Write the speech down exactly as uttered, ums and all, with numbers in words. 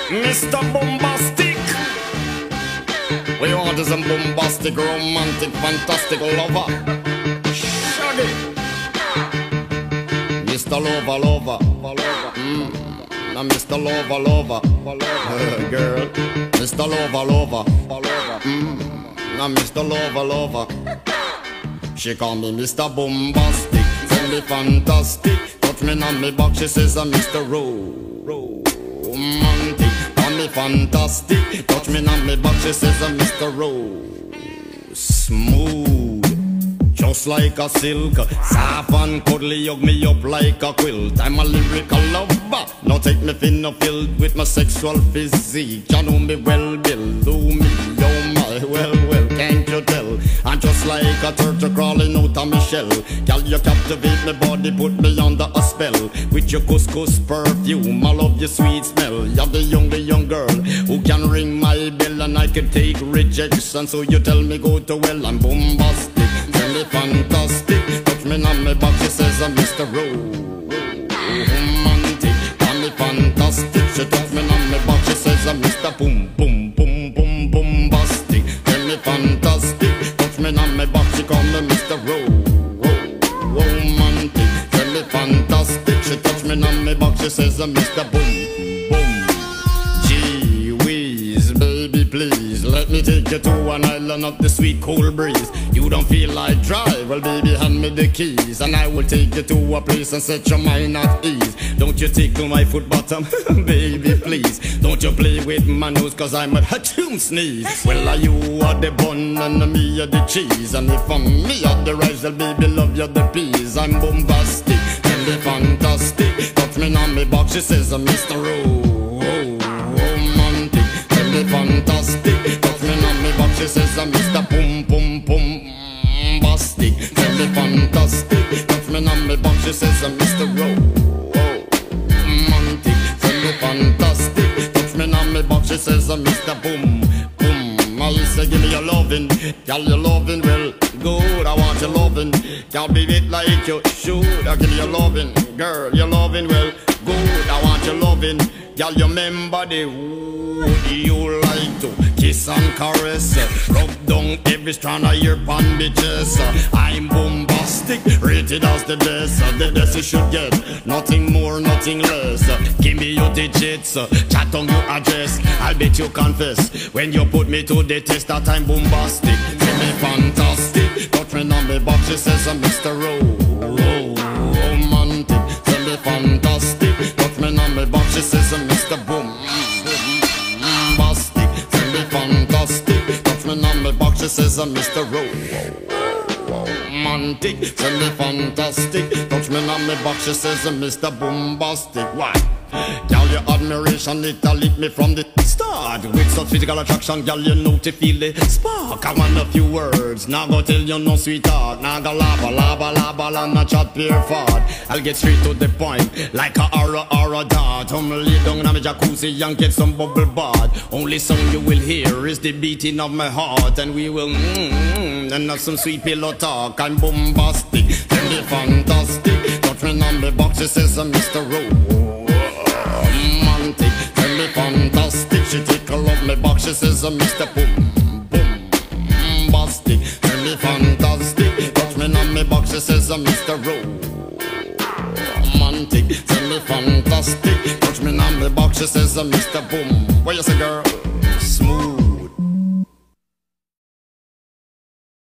Mister Bombastic. We want is a bombastic, romantic, fantastic lover. Shaggy. Mister Lover, lover, lover. Mm. Now Mister Lover, lover, lover. Girl. Mister Lover, lover, lover. Mm. Now Mister Lover, lover. She call me Mister Bombastic, tell me fantastic. Touch me on me back, she says I'm Mister Romantic. Call me fantastic, touch me on me back, she says I'm Mister Ro Smooth, just like a silk, soft and cuddly, hug me up like a quilt. I'm a lyrical lover, now take me thin or filled with my sexual physique. You know me well, Bill, do me, oh my, well, well, can't you tell? I'm just like a turtle crawling out of my shell. Girl, you captivate my body, put me under a spell. With your couscous perfume, I love your sweet smell. You're the young, the young girl who can ring my bell, and I can take rejection. So you tell me go to well, I'm bombastic, tell me fantastic. Touch me on my back, she says I'm Mister Romantic. Call me fantastic, she touch me on my back, she says I'm Mister Boom, boom, boom, boom, bombastic. Tell me fantastic, touch me on my back, she call me Mister Romantic. Tell me fantastic, she touch me on my back, she says I'm Mister Boom, boom. Gee whiz, baby please, let me take you to an island of the sweet cool breeze. You don't feel like drive, well baby hand me the keys, and I will take you to a place and set your mind at ease. Don't you tickle my foot bottom, baby please. Don't you play with my nose, cause I'm a hatchoon sneeze. Well, are you are the bun and me are the cheese, and if I'm me are the rice, well baby love you the peas. I'm bombastic, tell me fantastic. Touch me on me box, she says I'm Mister Romantic. Tell me fantastic, touch me on me box, she says I'm Mister Boom, boom, boom. Bastic, tell me fantastic. Touch me on me box, she says I'm Mister Romantic. Tell me fantastic. Touch me on me box, she says I'm Mister Boom, boom. I say give me your lovin', girl, your lovin' well good. I want your lovin', girl, be it like you should. I give you your lovin', girl, your lovin' well good. I want your lovin', girl, you remember the wood you like to kiss and caress, rub down every strand of your bandages. I'm bombastic, rated as the best. The best you should get, nothing more, nothing less. Give me your digits, chat on your address. I'll bet you confess when you put me to the test that I'm bombastic. Tell me fantastic, touch me on me box, she says I'm Mister Romantic. Tell me fantastic, touch me on me box, she says I'm Mister Boom. Fantastic, touch me on my box, she says I'm Mister Romantic. Tell me fantastic, touch me on my box, she says I'm Mister Bombastic. Why? Girl, your admiration, it a lit me from the start. With such physical attraction, girl, you know to feel the spark. I want a few words, now go tell you no sweetheart. Now go lava, lava, lava, and not chat pure fart. I'll get straight to the point, like a aura, aura dart. I'm lay down in my jacuzzi and get some bubble bath. Only song you will hear is the beating of my heart, and we will mmm, mm, and have some sweet pillow talk. I'm bombastic, tell me fantastic. Touch me on the box, she says I'm Mister Romantic. Tell me fantastic, she tickle up my box, she says I'm Mister Boom, boom, bastic. Tell me fantastic, touch me on my box, she says I'm Mister Romantic. Tell me fantastic, touch me on my box, she says I'm Mister Boom. What you say, girl? Smooth.